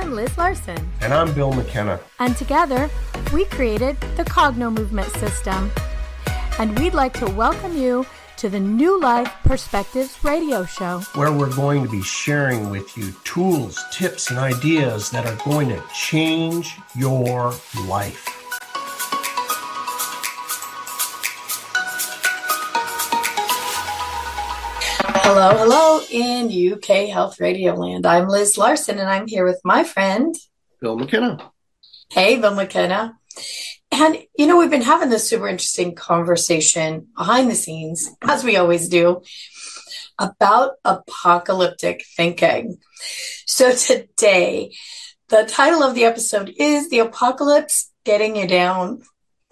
I'm Liz Larson. And I'm Bill McKenna. And together, we created the Cogno Movement System. And we'd like to welcome you to the New Life Perspectives radio show, where we're going to be sharing with you tools, tips, and ideas that are going to change your life. Hello in UK Health Radio Land. I'm Liz Larson, and I'm here with my friend, Bill McKenna. Hey, Bill McKenna. And, you know, we've been having this super interesting conversation behind the scenes, as we always do, about apocalyptic thinking. So today, the title of the episode is The Apocalypse Getting You Down.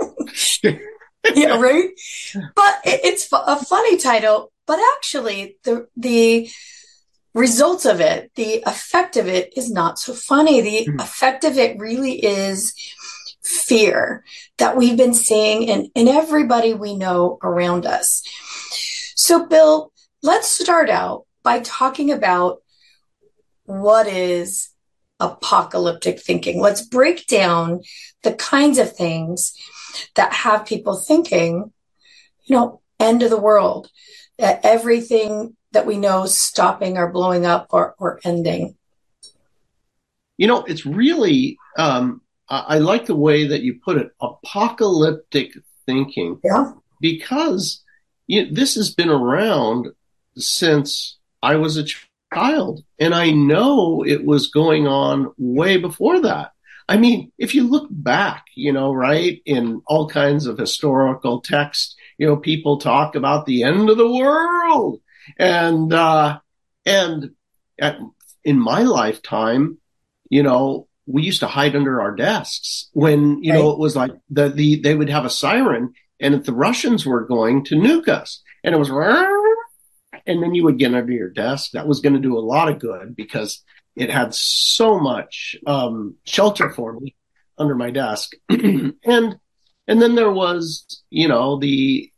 Yeah, right? But it's a funny title, but actually the results of it, the effect of it is not so funny. The effect of it really is fear that we've been seeing in everybody we know around us. So, Bill, let's start out by talking about what is apocalyptic thinking. Let's break down the kinds of things that have people thinking, you know, end of the world, that everything that we know is stopping or blowing up or ending. You know, it's really, I like the way that you put it, apocalyptic thinking. Yeah. Because this has been around since I was a child. And I know it was going on way before that. I mean, if you look back, you know, right, in all kinds of historical texts, you know, people talk about the end of the world. And in my lifetime, you know, we used to hide under our desks when, you know, it was like they would have a siren and if the Russians were going to nuke us and it was, and then you would get under your desk. That was going to do a lot of good because it had so much shelter for me under my desk. And then there was, you know, the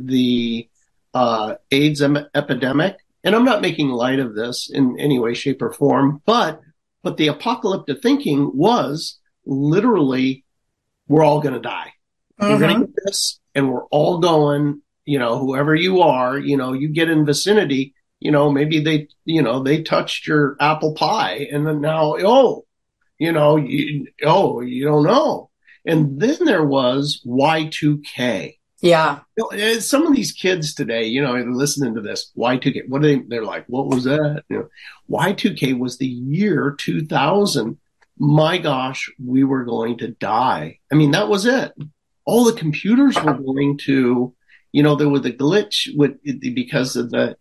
AIDS epidemic. And I'm not making light of this in any way, shape, or form, but the apocalyptic thinking was literally, we're all going to die. We're going to get this, and we're all going, you know, whoever you are, you know, you get in vicinity, you know, maybe they touched your apple pie, and then now, you don't know. And then there was Y2K. Yeah. You know, some of these kids today, you know, listening to this Y2K, they're like, what was that? You know, Y2K was the year 2000. My gosh, we were going to die. I mean, that was it. All the computers were going to, you know, there was a glitch because of it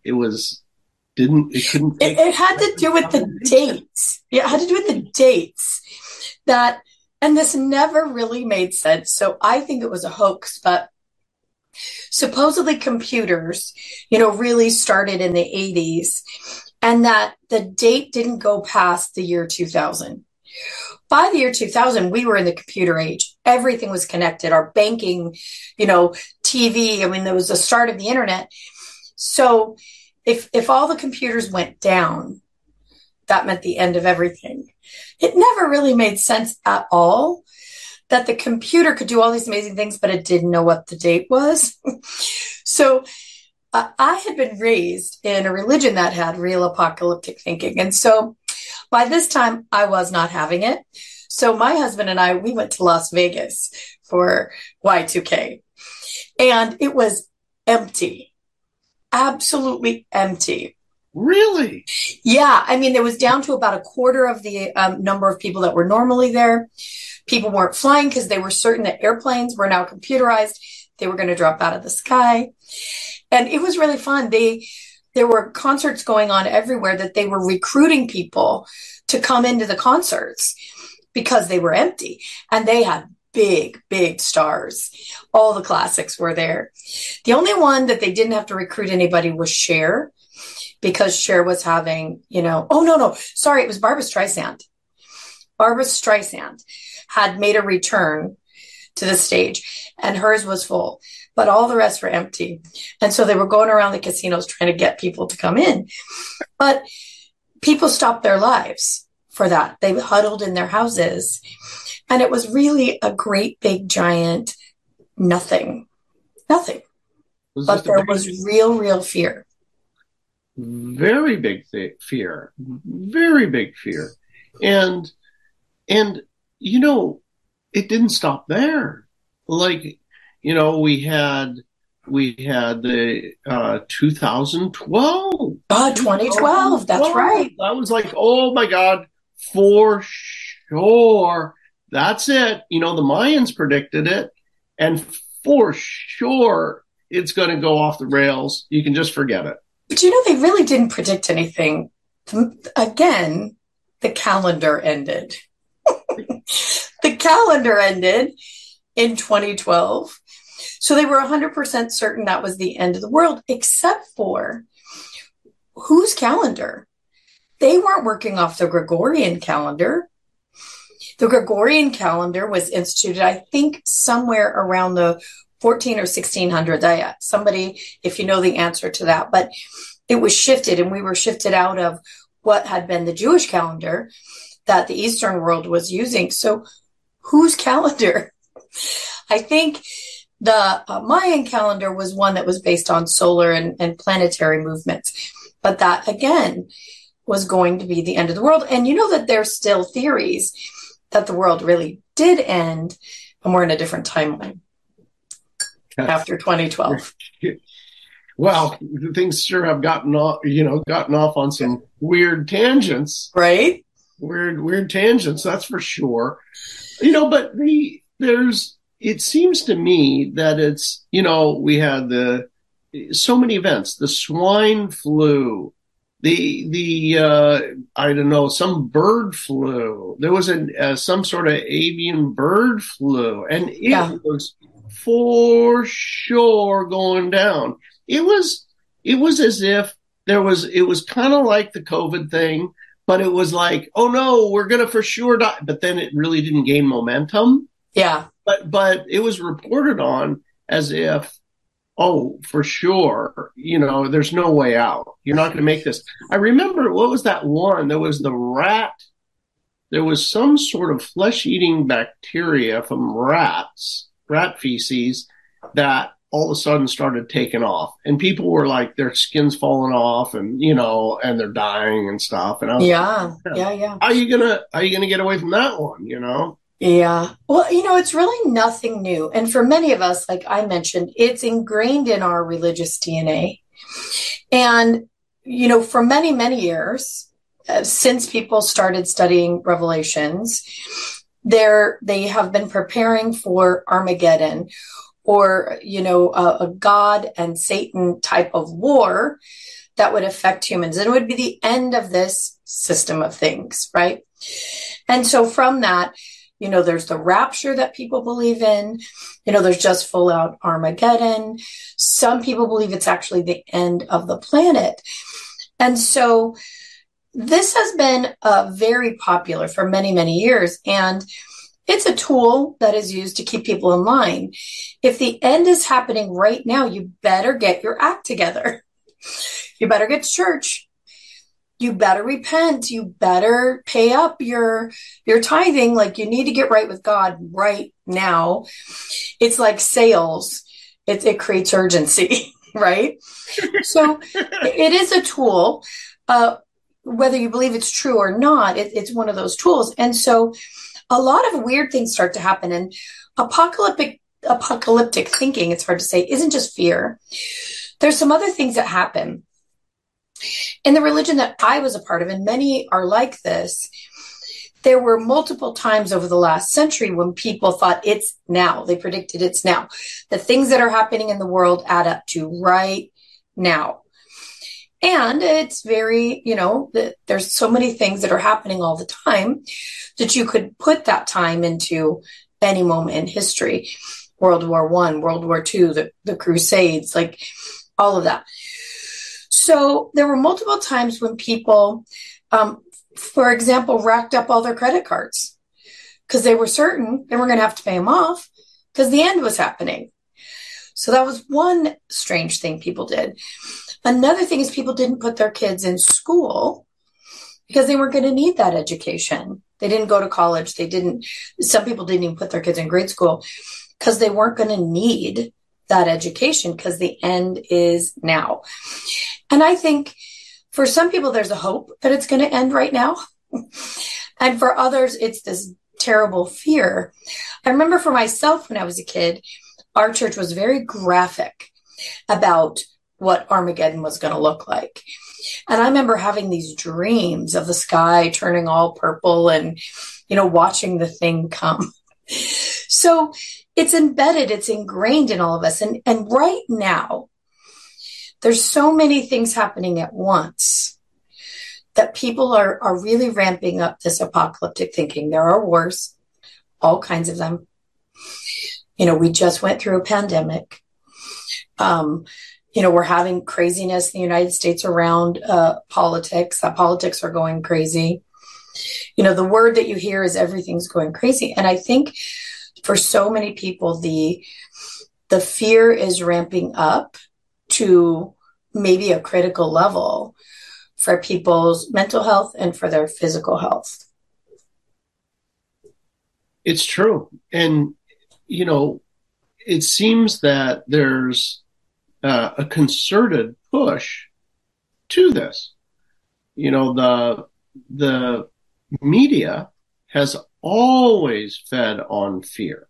had to do with the dates. Yeah, it had to do with the dates and this never really made sense. So I think it was a hoax, but supposedly computers, you know, really started in the 80s and that the date didn't go past the year 2000. By the year 2000, we were in the computer age. Everything was connected. Our banking, you know, TV. I mean, there was the start of the internet. So if all the computers went down, that meant the end of everything. It never really made sense at all that the computer could do all these amazing things, but it didn't know what the date was. So I had been raised in a religion that had real apocalyptic thinking. And so by this time, I was not having it. So my husband and I, we went to Las Vegas for Y2K. And it was empty. Absolutely empty. Really? Yeah. I mean, there was down to about a quarter of the number of people that were normally there. People weren't flying because they were certain that airplanes were now computerized. They were going to drop out of the sky. And it was really fun. There were concerts going on everywhere that they were recruiting people to come into the concerts because they were empty. And they had big, big stars. All the classics were there. The only one that they didn't have to recruit anybody was Cher, because Cher was having, you know, sorry, it was Barbra Streisand. Barbra Streisand had made a return to the stage and hers was full, but all the rest were empty. And so they were going around the casinos trying to get people to come in. But people stopped their lives for that. They huddled in their houses. And it was really a great, big, giant nothing. Nothing. But there was real fear. Very big fear. Very big fear. And you know, it didn't stop there. Like, you know, we had the 2012. 2012. That's right. I was like, oh my God, for sure. That's it. You know, the Mayans predicted it. And for sure, it's going to go off the rails. You can just forget it. But you know, they really didn't predict anything. Again, the calendar ended. The calendar ended in 2012. So they were 100% certain that was the end of the world, except for whose calendar? They weren't working off the Gregorian calendar. The Gregorian calendar was instituted, I think, somewhere around the 14 or 1600s. Somebody, if you know the answer to that, but it was shifted, and we were shifted out of what had been the Jewish calendar that the Eastern world was using. So whose calendar? I think the Mayan calendar was one that was based on solar and planetary movements. But that, again, was going to be the end of the world. And you know that there's still theories that the world really did end, and we're in a different timeline after 2012. Well, things sure have gotten off on some weird tangents. Right? Weird tangents, that's for sure. You know, but it seems to me that it's, you know, we had so many events, the swine flu, I don't know, some bird flu. There was some sort of avian bird flu, and it was for sure going down. It was as if it was kind of like the COVID thing, but it was like, oh no, we're going to for sure die. But then it really didn't gain momentum. Yeah. But it was reported on as if, oh, for sure, you know, there's no way out. You're not going to make this. I remember, what was that one? There was the rat. There was some sort of flesh-eating bacteria from rat feces that all of a sudden started taking off. And people were like, their skin's falling off and, you know, and they're dying and stuff. And I was yeah. How are you gonna get away from that one, you know? Yeah. Well, you know, it's really nothing new. And for many of us, like I mentioned, it's ingrained in our religious DNA. And, you know, for many, many years, since people started studying Revelations, they have been preparing for Armageddon, or, you know, a God and Satan type of war that would affect humans. And it would be the end of this system of things, right? And so from that, you know, there's the rapture that people believe in. You know, there's just full out Armageddon. Some people believe it's actually the end of the planet. And so this has been very popular for many, many years. And it's a tool that is used to keep people in line. If the end is happening right now, you better get your act together. You better get to church. You better repent. You better pay up your tithing. Like, you need to get right with God right now. It's like sales. It creates urgency, right? So it is a tool. Whether you believe it's true or not, it's one of those tools. And so a lot of weird things start to happen. And apocalyptic thinking, it's hard to say, isn't just fear. There's some other things that happen. In the religion that I was a part of, and many are like this, there were multiple times over the last century when people thought it's now. They predicted it's now. The things that are happening in the world add up to right now. And it's very, you know, there's so many things that are happening all the time that you could put that time into any moment in history. World War I, World War II, the Crusades, like all of that. So there were multiple times when people, for example, racked up all their credit cards because they were certain they were going to have to pay them off because the end was happening. So that was one strange thing people did. Another thing is people didn't put their kids in school because they weren't going to need that education. They didn't go to college. Some people didn't even put their kids in grade school because they weren't going to need that education because the end is now. And I think for some people, there's a hope that it's going to end right now. And for others, it's this terrible fear. I remember for myself when I was a kid, our church was very graphic about what Armageddon was going to look like. And I remember having these dreams of the sky turning all purple and, watching the thing come. So it's embedded, it's ingrained in all of us. And right now, there's so many things happening at once that people are really ramping up this apocalyptic thinking. There are wars, all kinds of them. We just went through a pandemic. We're having craziness in the United States around politics. Politics are going crazy. The word that you hear is everything's going crazy. And I think for so many people, the fear is ramping up to maybe a critical level for people's mental health and for their physical health. It's true. And, it seems that there's a concerted push to this. The media has always fed on fear.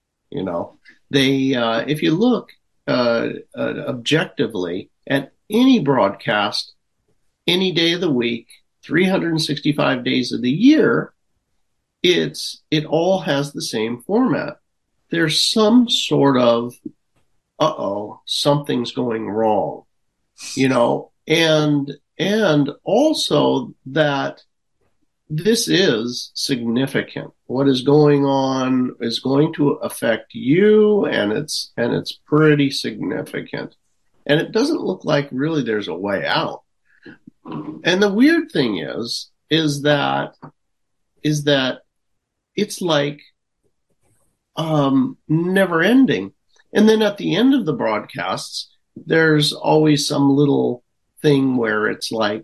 If you look objectively at any broadcast, any day of the week, 365 days of the year, it all has the same format. There's some sort of, something's going wrong, and also that this is significant. What is going on is going to affect you, and it's pretty significant. And it doesn't look like really there's a way out. And the weird thing is that it's like never ending. And then at the end of the broadcasts, there's always some little thing where it's like,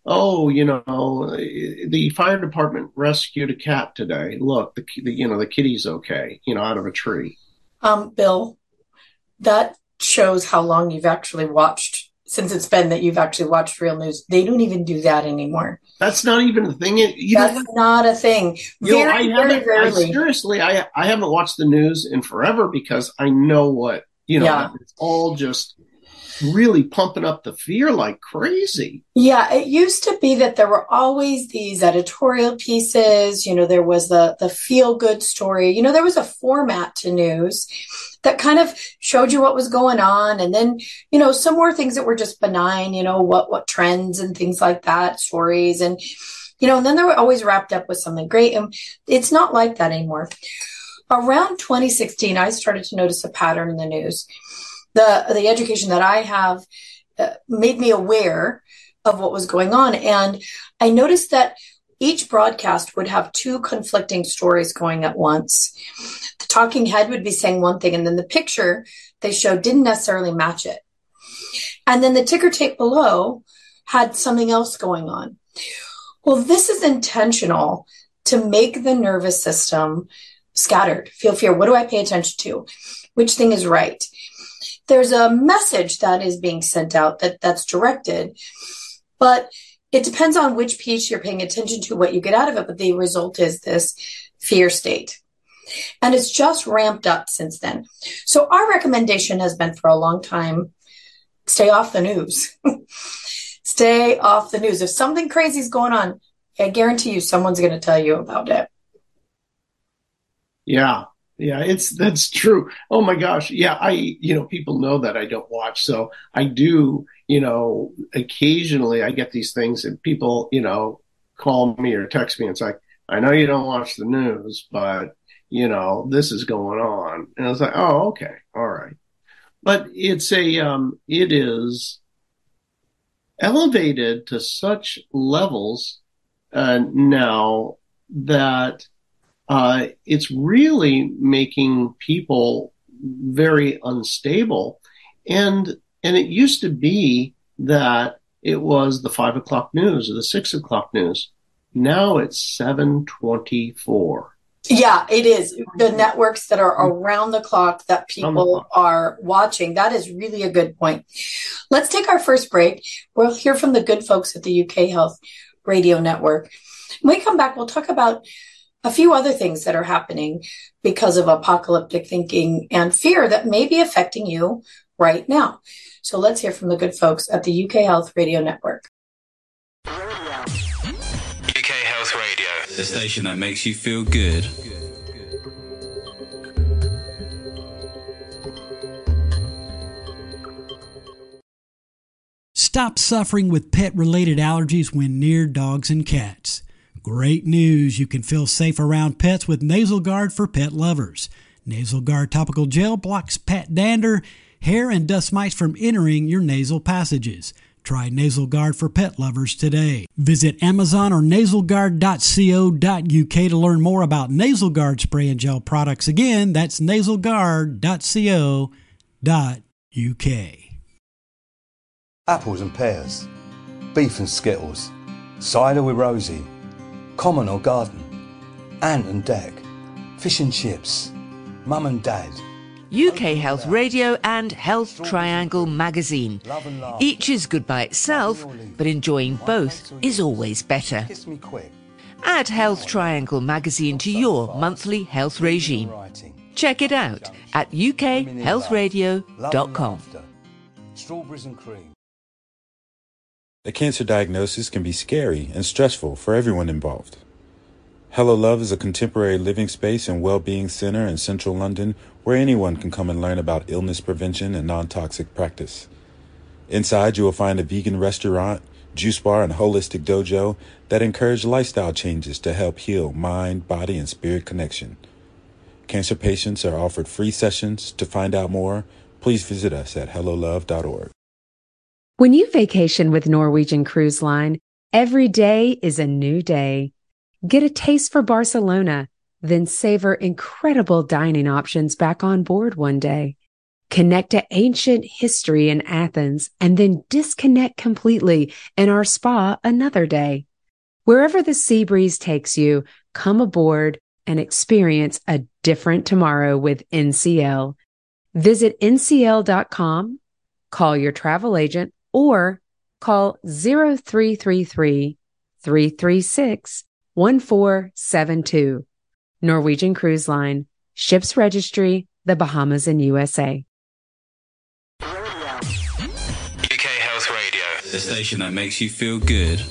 the fire department rescued a cat today. Look, the kitty's okay, out of a tree. Bill, that shows how long you've actually watched, since it's been that you've actually watched real news. They don't even do that anymore. That's not even a thing. That's not a thing. Very rarely. Seriously, I haven't watched the news in forever because I know what, it's all just really pumping up the fear like crazy. Yeah, it used to be that there were always these editorial pieces. There was the feel-good story. There was a format to news that kind of showed you what was going on. And then, some more things that were just benign, what trends and things like that, stories. And, and then they were always wrapped up with something great. And it's not like that anymore. Around 2016, I started to notice a pattern in the news. The education that I have made me aware of what was going on. And I noticed that each broadcast would have two conflicting stories going at once. The talking head would be saying one thing, and then the picture they showed didn't necessarily match it. And then the ticker tape below had something else going on. Well, this is intentional to make the nervous system scattered, feel fear. What do I pay attention to? Which thing is right? There's a message that is being sent out that's directed, but it depends on which piece you're paying attention to, what you get out of it. But the result is this fear state. And it's just ramped up since then. So our recommendation has been for a long time, stay off the news. Stay off the news. If something crazy is going on, I guarantee you someone's going to tell you about it. Yeah. Yeah, that's true. Oh my gosh. Yeah. People know that I don't watch. So I do, occasionally I get these things and people, call me or text me and it's like, I know you don't watch the news, but this is going on. And I was like, oh, okay. All right. But it is elevated to such levels now that it's really making people very unstable. And it used to be that it was the 5 o'clock news or the 6 o'clock news. Now it's 7:24. Yeah, it is. The networks that are around the clock that people are watching. That is really a good point. Let's take our first break. We'll hear from the good folks at the UK Health Radio Network. When we come back, we'll talk about a few other things that are happening because of apocalyptic thinking and fear that may be affecting you right now. So let's hear from the good folks at the UK Health Radio Network. UK Health Radio, the station that makes you feel good. Stop suffering with pet-related allergies when near dogs and cats. Great news! You can feel safe around pets with Nasal Guard for pet lovers. Nasal Guard topical gel blocks pet dander, hair, and dust mites from entering your nasal passages. Try Nasal Guard for pet lovers today. Visit Amazon or nasalguard.co.uk to learn more about Nasal Guard spray and gel products. Again, that's nasalguard.co.uk. Apples and pears, beef and skittles, cider with Rosie, common or garden, ant and deck, fish and chips, mum and dad. UK Health Radio and Health Triangle magazine. Each is good by itself, but enjoying both is always better. Add Health Triangle magazine to your monthly health regime. Check it out at ukhealthradio.com. Strawberries and cream. A cancer diagnosis can be scary and stressful for everyone involved. Hello Love is a contemporary living space and well-being center in central London where anyone can come and learn about illness prevention and non-toxic practice. Inside, you will find a vegan restaurant, juice bar, and holistic dojo that encourage lifestyle changes to help heal mind, body, and spirit connection. Cancer patients are offered free sessions. To find out more, please visit us at hellolove.org. When you vacation with Norwegian Cruise Line, every day is a new day. Get a taste for Barcelona, then savor incredible dining options back on board one day. Connect to ancient history in Athens and then disconnect completely in our spa another day. Wherever the sea breeze takes you, come aboard and experience a different tomorrow with NCL. Visit ncl.com, call your travel agent, or call 0333-336-1472. Norwegian Cruise Line, Ships Registry, the Bahamas and USA. UK Health Radio, the station that makes you feel good.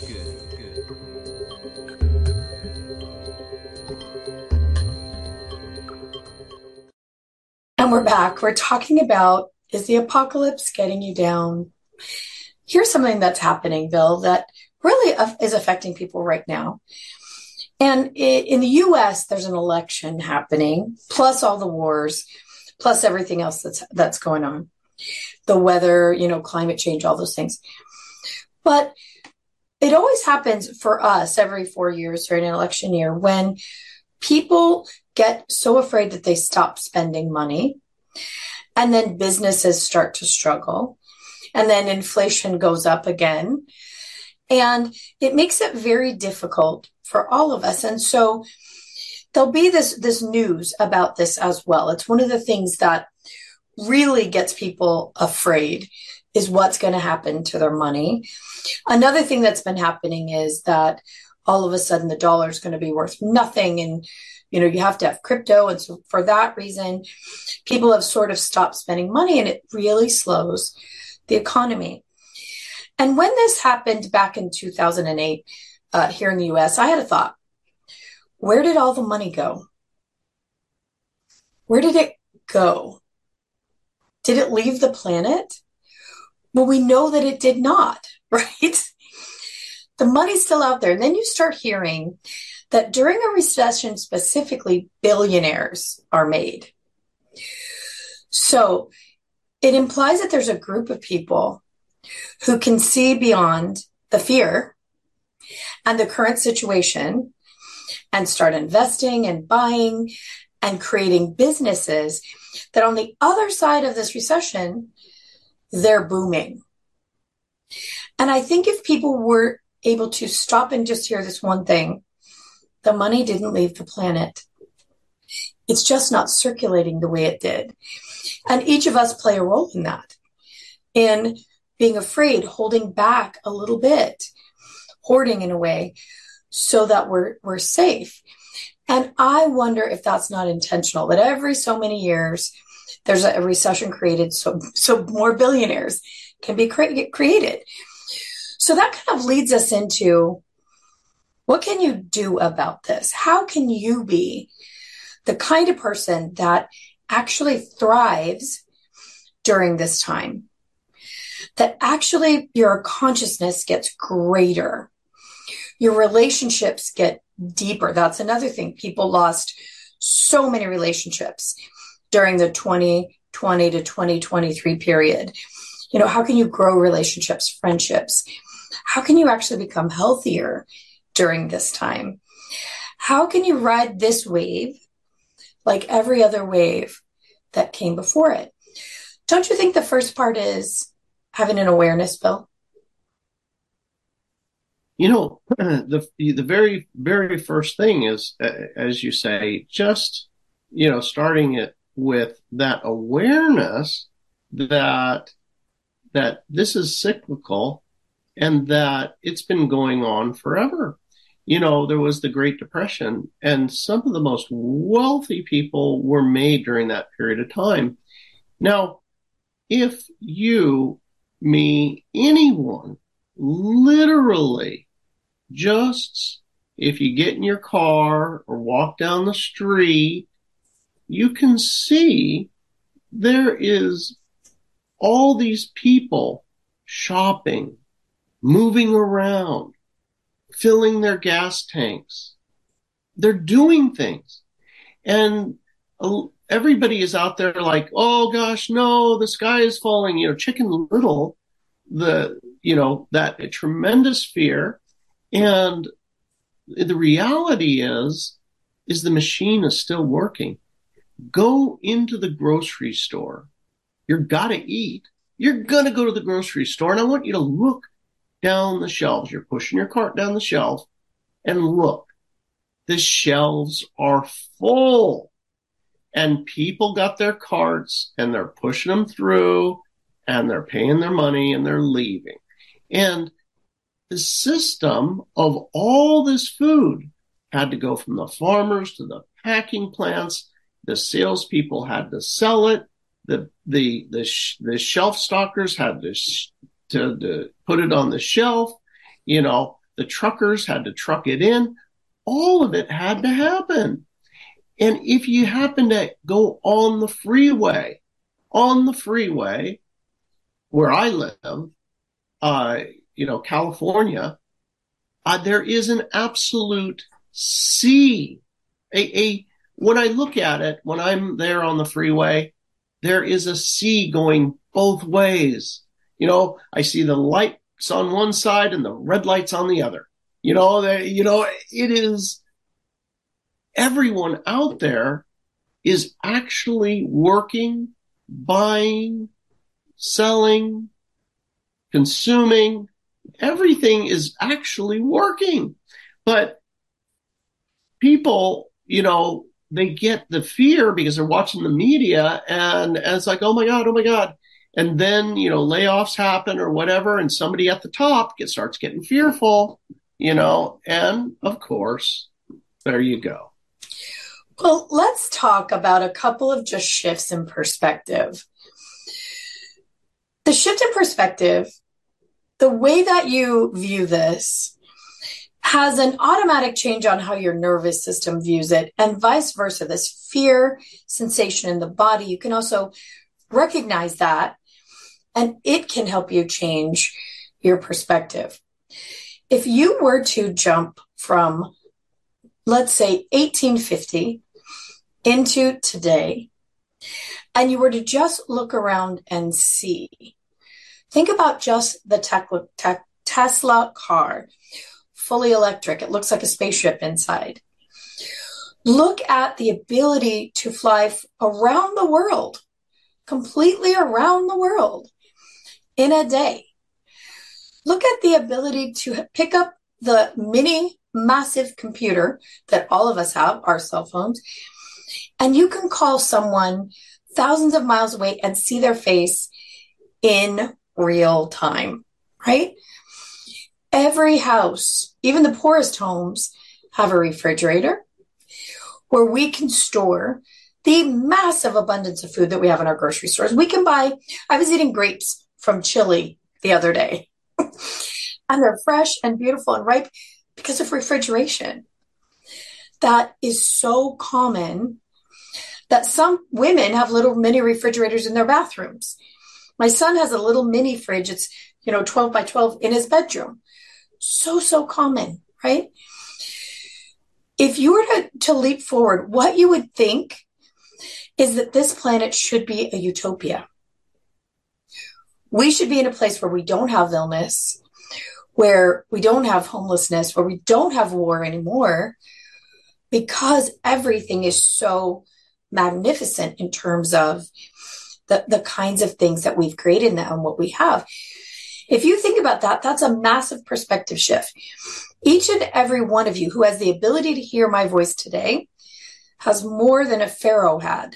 And we're back. We're talking about, is the apocalypse getting you down? Here's something that's happening, Bill, that really is affecting people right now. And in the U.S., there's an election happening, plus all the wars, plus everything else that's going on. The weather, climate change, all those things. But it always happens for us every 4 years during an election year when people get so afraid that they stop spending money, and then businesses start to struggle, and then inflation goes up again. And it makes it very difficult for all of us. And so there'll be this news about this as well. It's one of the things that really gets people afraid is what's going to happen to their money. Another thing that's been happening is that all of a sudden the dollar is going to be worth nothing. And, you have to have crypto. And so for that reason, people have sort of stopped spending money, and it really slows the economy. And when this happened back in 2008 here in the U.S., I had a thought. Where did all the money go? Where did it go? Did it leave the planet? Well, we know that it did not, right? The money's still out there. And then you start hearing that during a recession, specifically, billionaires are made. So it implies that there's a group of people who can see beyond the fear and the current situation and start investing and buying and creating businesses that on the other side of this recession, they're booming. And I think if people were able to stop and just hear this one thing. The money didn't leave the planet. It's just not circulating the way it did. And each of us play a role in that, in being afraid, holding back a little bit, hoarding in a way so that we're safe. And I wonder if that's not intentional, that every so many years there's a recession created so more billionaires can be created. So that kind of leads us into, what can you do about this? How can you be the kind of person that actually thrives during this time? That actually your consciousness gets greater. Your relationships get deeper. That's another thing. People lost so many relationships during the 2020 to 2023 period. You know, how can you grow relationships, friendships? How can you actually become healthier during this time? How can you ride this wave like every other wave that came before it? Don't you think the first part is having an awareness, Bill? You know, the very, very first thing is, as you say, just, you know, starting it with that awareness that this is cyclical and that it's been going on forever. You know, there was the Great Depression, and some of the most wealthy people were made during that period of time. Now, if you, me, anyone, literally just, if you get in your car or walk down the street, you can see there is all these people shopping, moving around, filling their gas tanks. They're doing things. And everybody is out there like, oh gosh, no, the sky is falling, you know, Chicken Little, that a tremendous fear. And the reality is the machine is still working. Go into the grocery store. You've got to eat. You're going to go to the grocery store, and I want you to look down the shelves. You're pushing your cart down the shelf, and look. The shelves are full, and people got their carts, and they're pushing them through, and they're paying their money, and they're leaving. And the system of all this food had to go from the farmers to the packing plants. The salespeople had to sell it. The shelf stockers had to put it on the shelf. You know, the truckers had to truck it in. All of it had to happen. And if you happen to go on the freeway where I live, California, there is an absolute sea. When I look at it, when I'm there on the freeway, there is a sea going both ways. You know, I see the lights on one side and the red lights on the other. It is, everyone out there is actually working, buying, selling, consuming. Everything is actually working. But people, they get the fear because they're watching the media, and it's like, oh my God. And then, layoffs happen or whatever, and somebody at the top starts getting fearful, and of course, there you go. Well, let's talk about a couple of just shifts in perspective. The shift in perspective, the way that you view this, has an automatic change on how your nervous system views it, and vice versa. This fear sensation in the body, you can also recognize that, and it can help you change your perspective. If you were to jump from, let's say, 1850 into today, and you were to just look around and see, think about just the Tesla car, fully electric. It looks like a spaceship inside. Look at the ability to fly around the world, completely around the world in a day. Look at the ability to pick up the mini massive computer that all of us have, our cell phones, and you can call someone thousands of miles away and see their face in real time, right? Every house, even the poorest homes, have a refrigerator where we can store the massive abundance of food that we have in our grocery stores. We can buy, I was eating grapes from Chile the other day, and they're fresh and beautiful and ripe because of refrigeration. That is so common that some women have little mini refrigerators in their bathrooms. My son has a little mini fridge. It's, 12 by 12 in his bedroom. So common, right? If you were to leap forward, what you would think is that this planet should be a utopia. We should be in a place where we don't have illness, where we don't have homelessness, where we don't have war anymore, because everything is so magnificent in terms of the kinds of things that we've created now and what we have. If you think about that, that's a massive perspective shift. Each and every one of you who has the ability to hear my voice today has more than a pharaoh had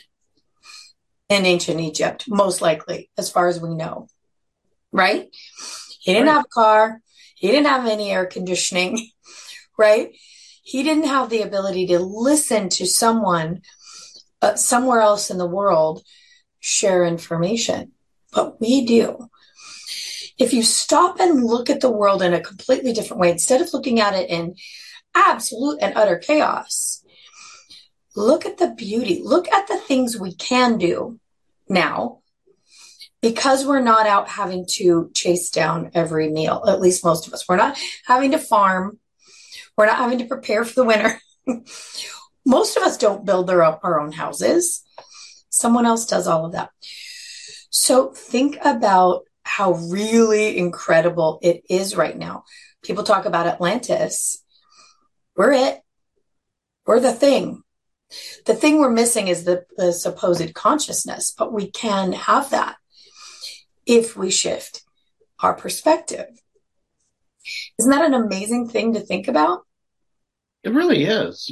in ancient Egypt, most likely, as far as we know, right? He didn't have a car. He didn't have any air conditioning, right? He didn't have the ability to listen to someone somewhere else in the world share information, but we do. If you stop and look at the world in a completely different way, instead of looking at it in absolute and utter chaos, look at the beauty. Look at the things we can do now, because we're not out having to chase down every meal, at least most of us. We're not having to farm. We're not having to prepare for the winter. Most of us don't build our own houses. Someone else does all of that. So think about how really incredible it is right now. People talk about Atlantis. We're it. We're the thing. The thing we're missing is the supposed consciousness, but we can have that if we shift our perspective. Isn't that an amazing thing to think about? It really is.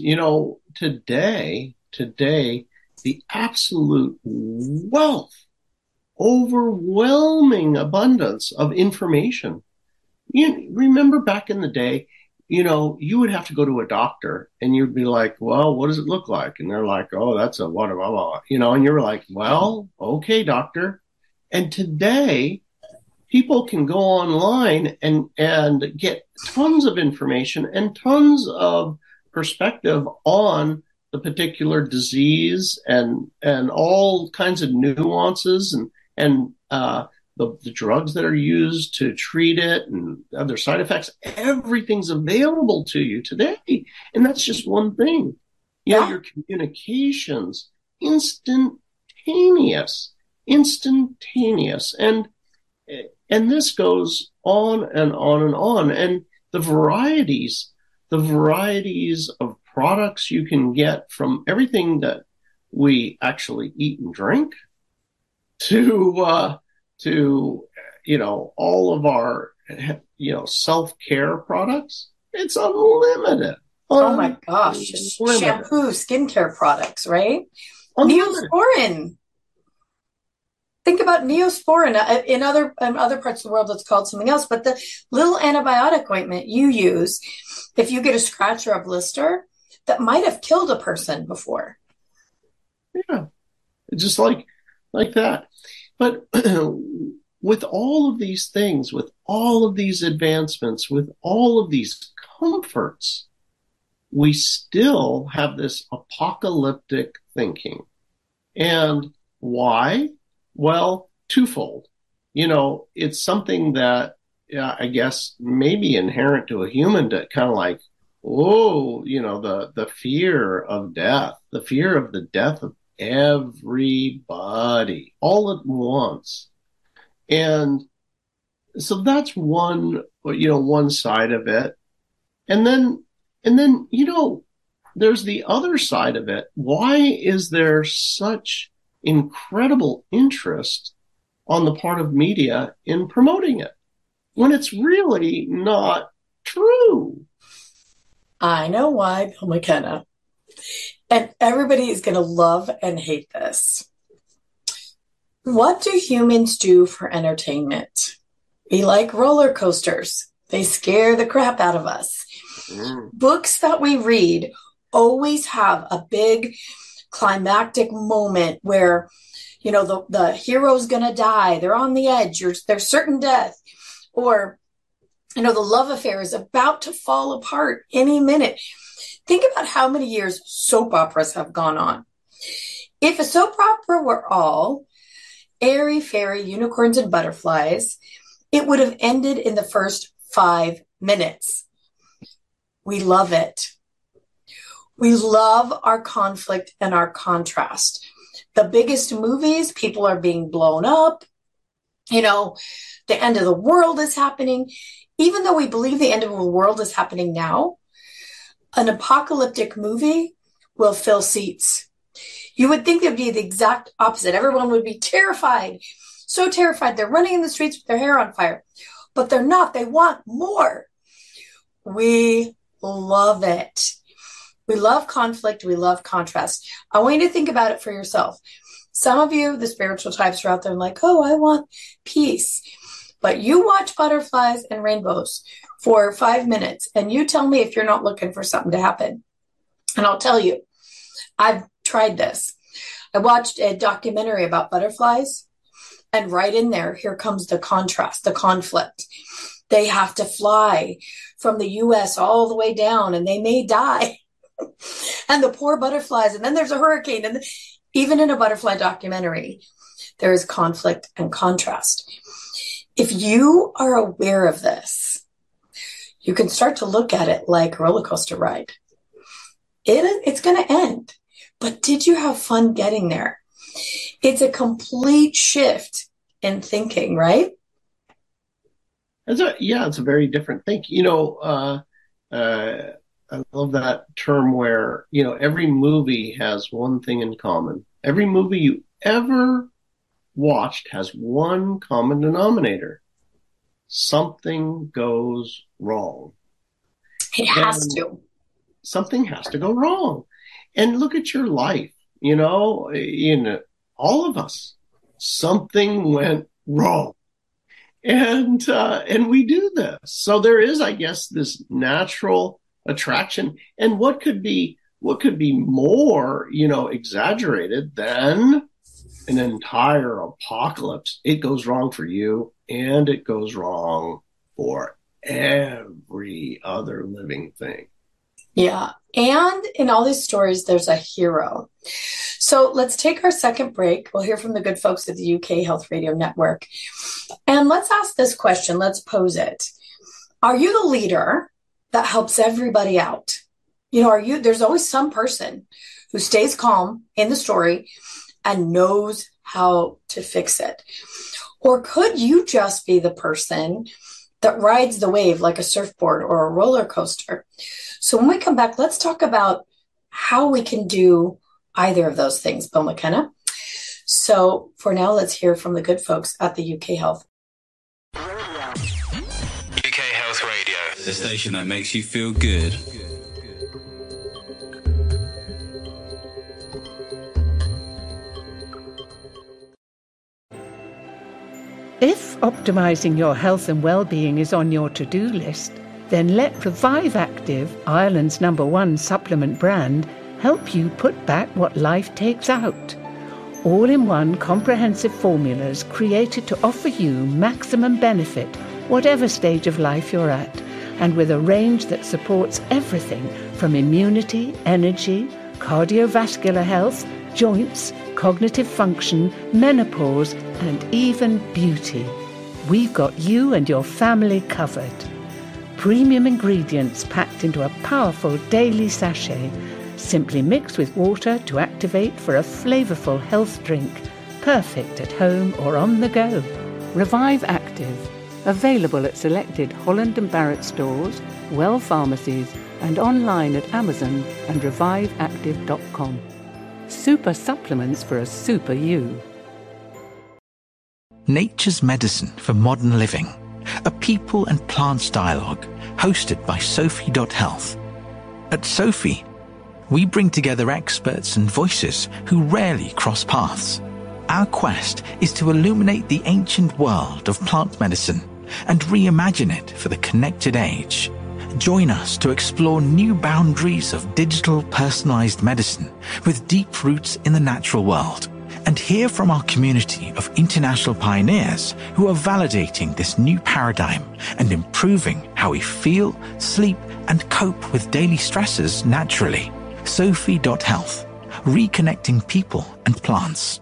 Today, the absolute wealth, overwhelming abundance of information. You remember back in the day, you would have to go to a doctor and you'd be like, well, what does it look like? And they're like, oh, that's a blah, blah, blah, and you're like, well, okay, doctor. And today, people can go online and get tons of information and tons of perspective on the particular disease and all kinds of nuances and the drugs that are used to treat it and other side effects. Everything's available to you today. And that's just one thing. Your communications, instantaneous. And this goes on and on and on. And the varieties of products you can get, from everything that we actually eat and drink to all of our self-care products. It's unlimited. Oh my gosh. Shampoo, skincare products, right? Unlimited. Neosporin. Think about Neosporin. In other parts of the world, it's called something else. But the little antibiotic ointment you use, if you get a scratch or a blister, that might have killed a person before. Yeah, just like that. But with all of these things, with all of these advancements, with all of these comforts, we still have this apocalyptic thinking. And why? Well, twofold. It's something that I guess may be inherent to a human, to kind of like, the fear of death, the fear of the death of everybody all at once. And so that's one side of it. And then, there's the other side of it. Why is there such incredible interest on the part of media in promoting it? when it's really not true. I know why, Bill McKenna. And everybody is going to love and hate this. What do humans do for entertainment? We like roller coasters. They scare the crap out of us. Books that we read always have a big climactic moment where, you know, the hero's going to die. They're on the edge. There's certain death. Or, you know, the love affair is about to fall apart any minute. Think about how many years soap operas have gone on. If a soap opera were all airy fairy unicorns and butterflies, it would have ended in the first 5 minutes. We love it. We love our conflict and our contrast. The biggest movies, people are being blown up. You know, the end of the world is happening. Even though we believe the end of the world is happening now, an apocalyptic movie will fill seats. You would think it would be the exact opposite. Everyone would be terrified, so terrified. They're running in the streets with their hair on fire, but they're not. They want more. We love it. We love conflict. We love contrast. I want you to think about it for yourself. Some of you, the spiritual types, are out there and like, oh, I want peace. But you watch butterflies and rainbows for 5 minutes, and you tell me if you're not looking for something to happen. And I'll tell you, I've tried this. I watched a documentary about butterflies, and right in there, here comes the contrast, the conflict. They have to fly from the U.S. all the way down, and they may die. And the poor butterflies, and then there's a hurricane. And even in a butterfly documentary, there is conflict and contrast. If you are aware of this, you can start to look at it like a roller coaster ride. It's going to end. But did you have fun getting there? It's a complete shift in thinking, right? It's a very different thing. You know, I love that term where, you know, every movie has one thing in common. Every movie you ever watched has one common denominator. Something goes wrong. It has to. Something has to go wrong. And look at your life. You know, all of us, something went wrong. And we do this. So there is, I guess, this natural attraction. And what could be more, you know, exaggerated than an entire apocalypse? It goes wrong for you, and it goes wrong for every other living thing. Yeah. And in all these stories, there's a hero. So let's take our second break. We'll hear from the good folks at the UK Health Radio Network. And let's ask this question. Let's pose it. Are you the leader that helps everybody out? You know, there's always some person who stays calm in the story and knows how to fix it. Or could you just be the person that rides the wave like a surfboard or a roller coaster? So when we come back, let's talk about how we can do either of those things, Bill McKenna. So for now, let's hear from the good folks at the UK Health. UK Health Radio, the station that makes you feel good. If optimising your health and well-being is on your to-do list, then let Revive Active, Ireland's #1 supplement brand, help you put back what life takes out. All-in-one comprehensive formulas created to offer you maximum benefit, whatever stage of life you're at, and with a range that supports everything from immunity, energy, cardiovascular health, joints, cognitive function, menopause, and even beauty. We've got you and your family covered. Premium ingredients packed into a powerful daily sachet, simply mix with water to activate for a flavourful health drink, perfect at home or on the go. Revive Active, available at selected Holland & Barrett stores, Well pharmacies, and online at Amazon and reviveactive.com. Super supplements for a super you. Nature's medicine for modern living. a people and plants dialogue hosted by Sophie.health. At Sophie, we bring together experts and voices who rarely cross paths. Our quest is to illuminate the ancient world of plant medicine and reimagine it for the connected age. Join us to explore new boundaries of digital personalized medicine with deep roots in the natural world, and hear from our community of international pioneers who are validating this new paradigm and improving how we feel, sleep, and cope with daily stresses naturally. Sophie.health, reconnecting people and plants.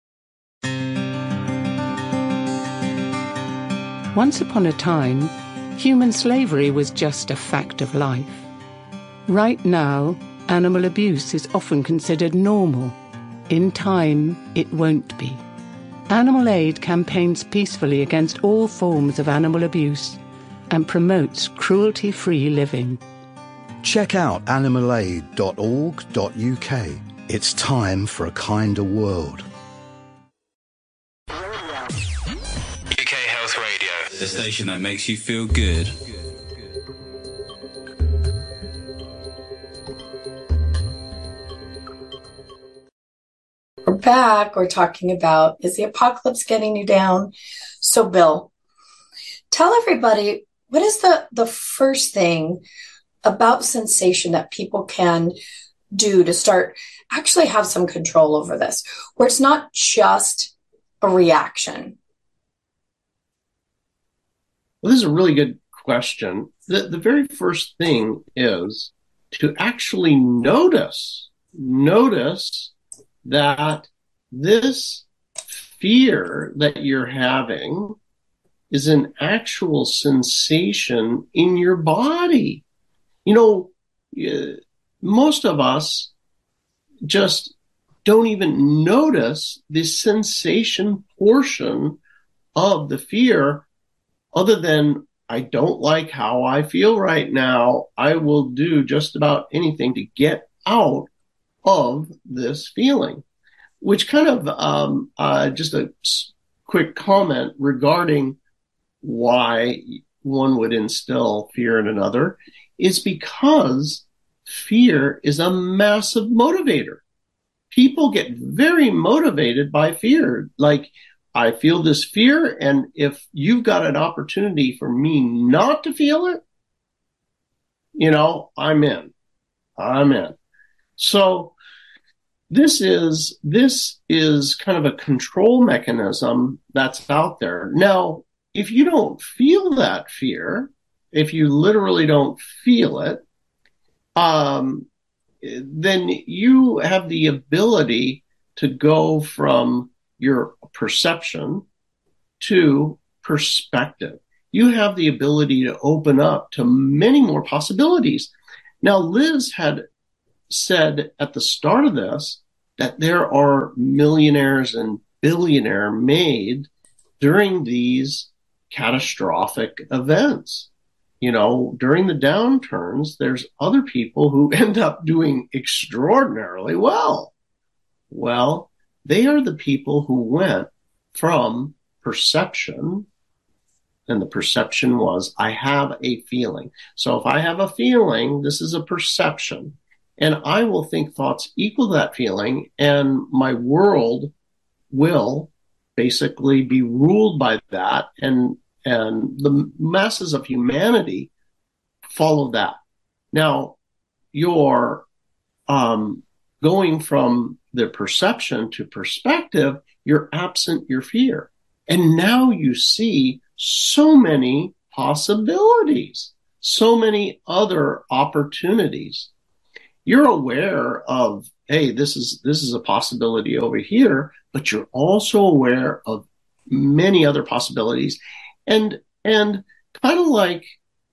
Once upon a time, human slavery was just a fact of life. Right now, animal abuse is often considered normal. In time, it won't be. Animal Aid campaigns peacefully against all forms of animal abuse and promotes cruelty-free living. Check out animalaid.org.uk. It's time for a kinder world. UK Health Radio, the station that makes you feel good. We're back. We're talking about, is the apocalypse getting you down? So, Bill, tell everybody, what is the first thing about sensation that people can do to start actually have some control over this, where it's not just a reaction? Well, this is a really good question. The very first thing is to actually notice that this fear that you're having is an actual sensation in your body. You know, most of us just don't even notice the sensation portion of the fear, other than, I don't like how I feel right now. I will do just about anything to get out of this feeling. Which kind of, just a quick comment regarding why one would instill fear in another, is because fear is a massive motivator. People get very motivated by fear. Like, I feel this fear, and if you've got an opportunity for me not to feel it, you know, I'm in. So this is kind of a control mechanism that's out there. Now, if you don't feel that fear, if you literally don't feel it, then you have the ability to go from your perception to perspective. You have the ability to open up to many more possibilities. Now, Liz had said at the start of this that there are millionaires and billionaires made during these catastrophic events. You know, during the downturns, there's other people who end up doing extraordinarily well. Well, they are the people who went from perception, and the perception was, I have a feeling. So if I have a feeling, this is a perception, and I will think thoughts equal to that feeling, and my world will basically be ruled by that, and the masses of humanity follow that. Now, you're going from the perception to perspective, you're absent your fear. And now you see so many possibilities, so many other opportunities. You're aware of, hey, this is a possibility over here, but you're also aware of many other possibilities. And kind of like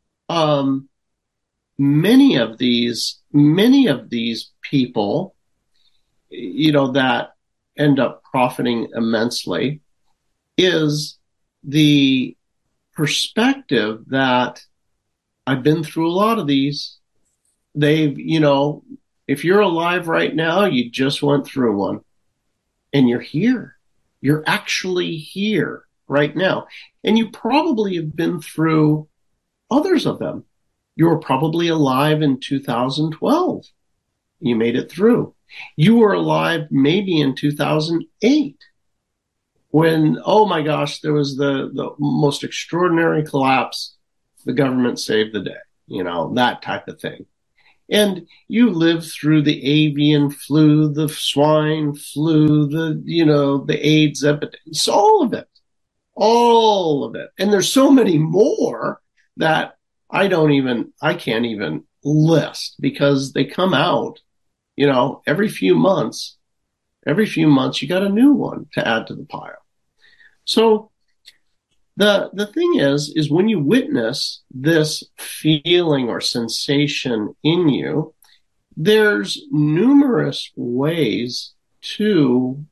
many of these people, you know, that end up profiting immensely, is the perspective that I've been through a lot of these. They've, you know, if you're alive right now, you just went through one, and you're here. You're actually here. right now. And you probably have been through others of them. You were probably alive in 2012. You made it through. You were alive maybe in 2008 when, oh my gosh, there was the most extraordinary collapse. The government saved the day, that type of thing. And you lived through the avian flu, the swine flu, the AIDS epidemic, all of it. And there's so many more that I can't even list because they come out, every few months, you got a new one to add to the pile. So the thing is when you witness this feeling or sensation in you, there's numerous ways to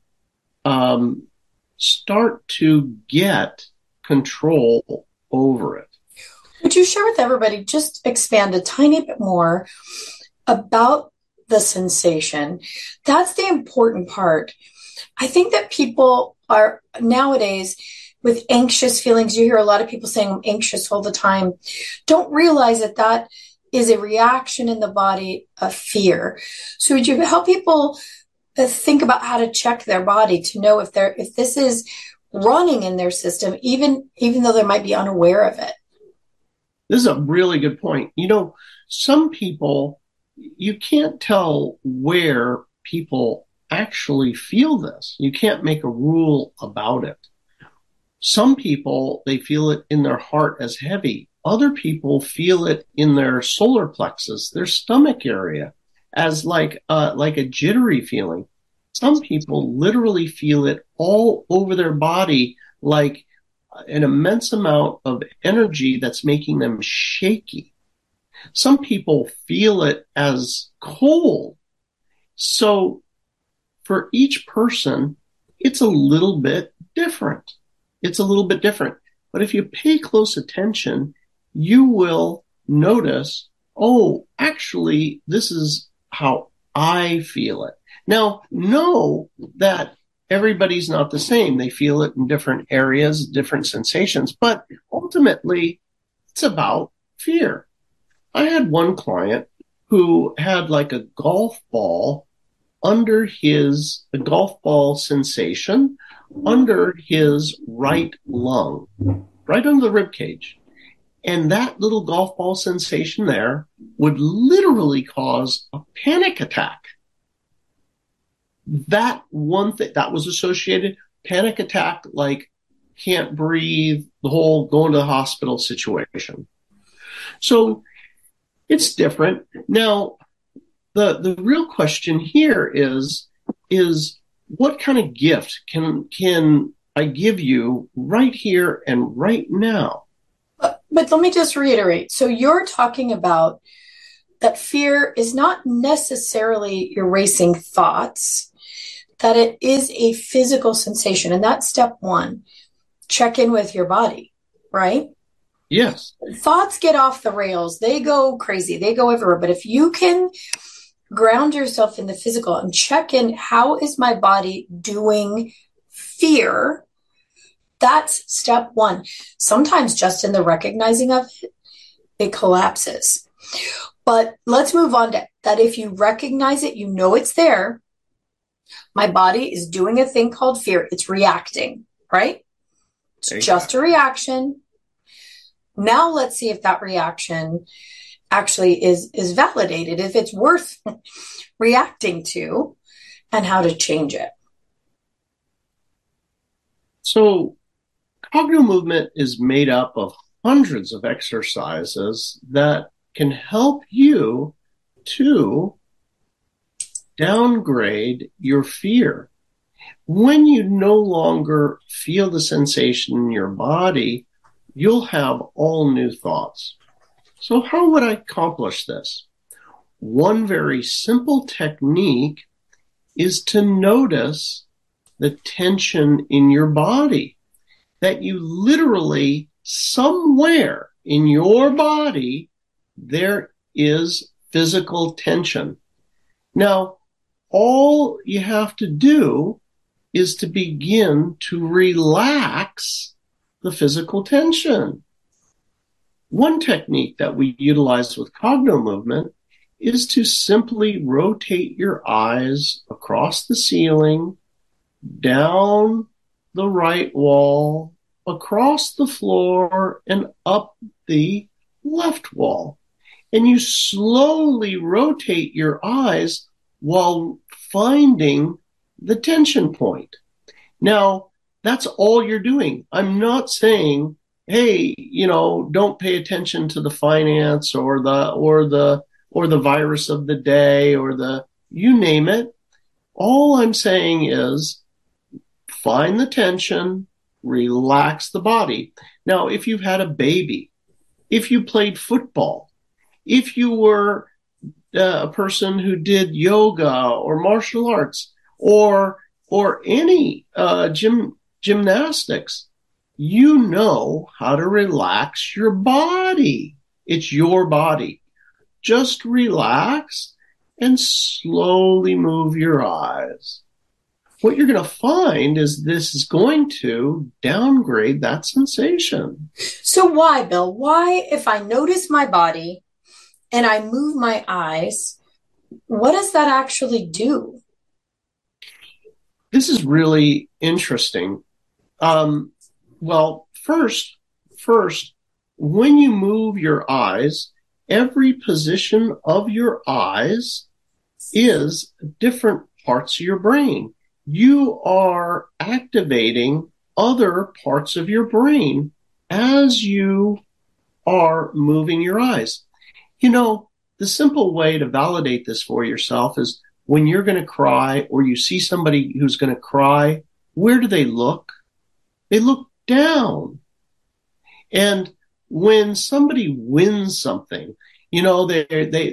start to get control over it. Would you share with everybody, just expand a tiny bit more about the sensation? That's the important part. I think that people are nowadays with anxious feelings. You hear a lot of people saying, I'm anxious all the time. Don't realize that is a reaction in the body of fear. So would you help people think about how to check their body to know if this is running in their system, even though they might be unaware of it? This is a really good point. Some people, you can't tell where people actually feel this. You can't make a rule about it. Some people, they feel it in their heart as heavy. Other people feel it in their solar plexus, their stomach area, as like a jittery feeling. Some people literally feel it all over their body, like an immense amount of energy that's making them shaky. Some people feel it as cold. So for each person, it's a little bit different. But if you pay close attention, you will notice, oh, actually, this is how I feel it. Now, know that everybody's not the same. They feel it in different areas, different sensations, but ultimately it's about fear. I had one client who had like a golf ball sensation under his right lung, right under the rib cage. And that little golf ball sensation there would literally cause a panic attack. That one thing that was associated, panic attack, like can't breathe, the whole going to the hospital situation. So it's different. Now, the real question here is what kind of gift can I give you right here and right now? But let me just reiterate. So you're talking about that fear is not necessarily your racing thoughts, that it is a physical sensation. And that's step one. Check in with your body, right? Yes. Thoughts get off the rails. They go crazy. They go everywhere. But if you can ground yourself in the physical and check in, how is my body doing fear? That's step one. Sometimes just in the recognizing of it, it collapses. But let's move on to that. If you recognize it, you know it's there. My body is doing a thing called fear. It's reacting, right? It's just a reaction. Now let's see if that reaction actually is validated, if it's worth reacting to, and how to change it. So cognitive movement is made up of hundreds of exercises that can help you to downgrade your fear. When you no longer feel the sensation in your body, you'll have all new thoughts. So how would I accomplish this? One very simple technique is to notice the tension in your body, that you literally, somewhere in your body, there is physical tension. Now, all you have to do is to begin to relax the physical tension. One technique that we utilize with Cogno Movement is to simply rotate your eyes across the ceiling, down the right wall, across the floor, and up the left wall. And you slowly rotate your eyes while finding the tension point. Now, that's all you're doing. I'm not saying, hey, don't pay attention to the finance or the virus of the day or you name it. All I'm saying is find the tension, relax the body. Now, if you've had a baby, if you played football, if you were a person who did yoga or martial arts or any gymnastics, you know how to relax your body. It's your body. Just relax and slowly move your eyes. What you're going to find is this is going to downgrade that sensation. So why, Bill? Why, if I notice my body and I move my eyes, what does that actually do? This is really interesting. Well, first, when you move your eyes, every position of your eyes is different parts of your brain. You are activating other parts of your brain as you are moving your eyes. The simple way to validate this for yourself is when you're going to cry or you see somebody who's going to cry, where do they look? They look down. And when somebody wins something, they're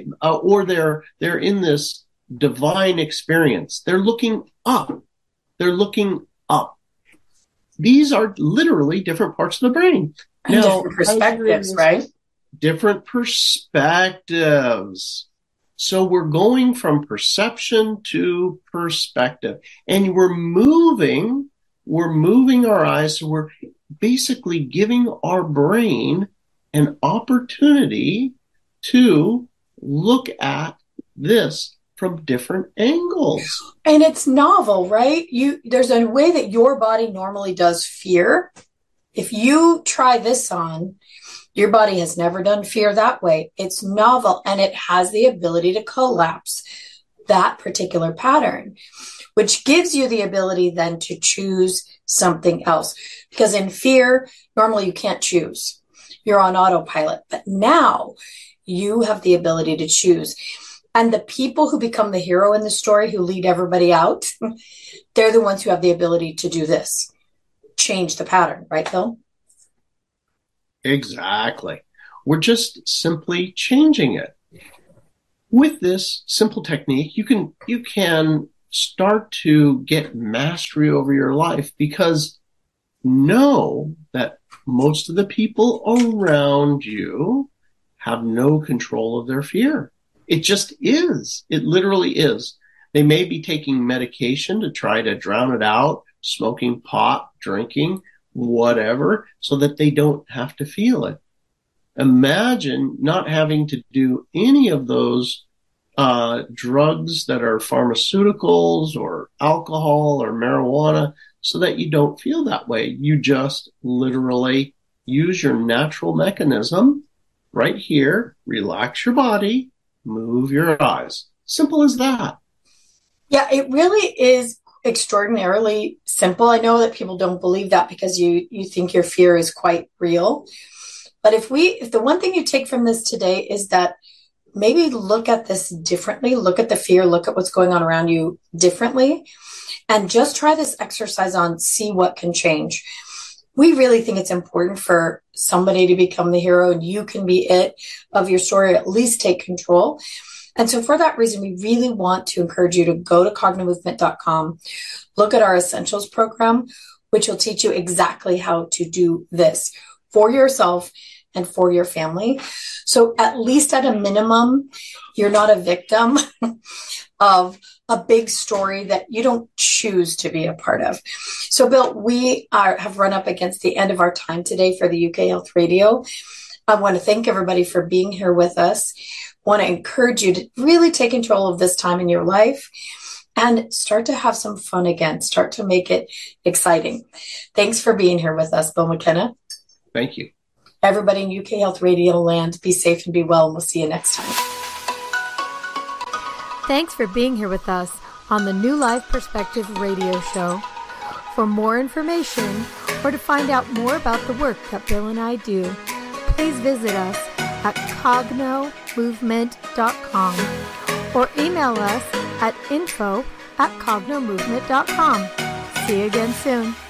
in this divine experience, they're looking up. They're looking up. These are literally different parts of the brain. And different perspectives, right? Different perspectives. So we're going from perception to perspective. And we're moving our eyes. So we're basically giving our brain an opportunity to look at this from different angles. And it's novel, right? There's a way that your body normally does fear. If you try this on, your body has never done fear that way. It's novel and it has the ability to collapse that particular pattern, which gives you the ability then to choose something else. Because in fear, normally you can't choose. You're on autopilot. But now you have the ability to choose. And the people who become the hero in the story, who lead everybody out, they're the ones who have the ability to do this. Change the pattern, right, Bill? Exactly. We're just simply changing it. With this simple technique, you can start to get mastery over your life, because know that most of the people around you have no control of their fear. It just is. It literally is. They may be taking medication to try to drown it out, smoking pot, drinking, whatever, so that they don't have to feel it. Imagine not having to do any of those drugs that are pharmaceuticals or alcohol or marijuana, so that you don't feel that way. You just literally use your natural mechanism right here, relax your body, move your eyes. Simple as that. Yeah, it really is extraordinarily simple. I know that people don't believe that because you think your fear is quite real. But if the one thing you take from this today is that maybe look at this differently, look at the fear, look at what's going on around you differently, and just try this exercise on, see what can change. We really think it's important for somebody to become the hero, and you can be it of your story, at least take control. And so for that reason, we really want to encourage you to go to cognomovement.com, look at our Essentials program, which will teach you exactly how to do this for yourself and for your family. So at least at a minimum, you're not a victim of a big story that you don't choose to be a part of. So Bill, we have run up against the end of our time today for the UK Health Radio. I want to thank everybody for being here with us. I want to encourage you to really take control of this time in your life and start to have some fun again. Start to make it exciting. Thanks for being here with us, Bill McKenna. Thank you. Everybody in UK Health Radio land, be safe and be well, and we'll see you next time. Thanks for being here with us on the New Life Perspective Radio Show. For more information or to find out more about the work that Bill and I do, please visit us at cognomovement.com or email us at info@cognomovement.com. See you again soon.